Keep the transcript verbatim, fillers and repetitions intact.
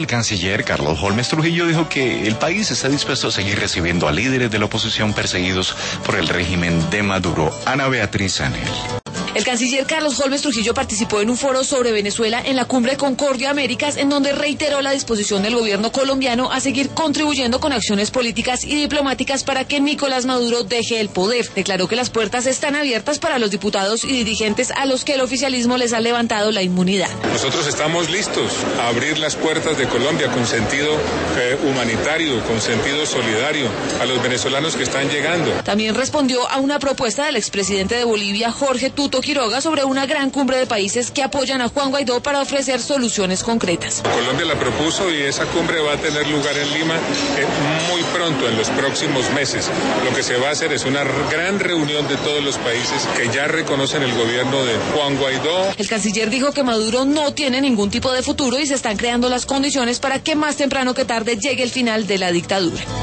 El canciller Carlos Holmes Trujillo dijo que el país está dispuesto a seguir recibiendo a líderes de la oposición perseguidos por el régimen de Maduro. Ana Beatriz Sanel. El canciller Carlos Holmes Trujillo participó en un foro sobre Venezuela en la Cumbre Concordia Américas, en donde reiteró la disposición del gobierno colombiano a seguir contribuyendo con acciones políticas y diplomáticas para que Nicolás Maduro deje el poder. Declaró que las puertas están abiertas para los diputados y dirigentes a los que el oficialismo les ha levantado la inmunidad. Nosotros estamos listos a abrir las puertas de Colombia con sentido eh, humanitario, con sentido solidario a los venezolanos que están llegando. También respondió a una propuesta del expresidente de Bolivia, Jorge Tuto Quiroga, sobre una gran cumbre de países que apoyan a Juan Guaidó para ofrecer soluciones concretas. Colombia la propuso y esa cumbre va a tener lugar en Lima eh, muy pronto, en los próximos meses. Lo que se va a hacer es una gran reunión de todos los países que ya reconocen el gobierno de Juan Guaidó. El canciller dijo que Maduro no tiene ningún tipo de futuro y se están creando las condiciones para que más temprano que tarde llegue el final de la dictadura.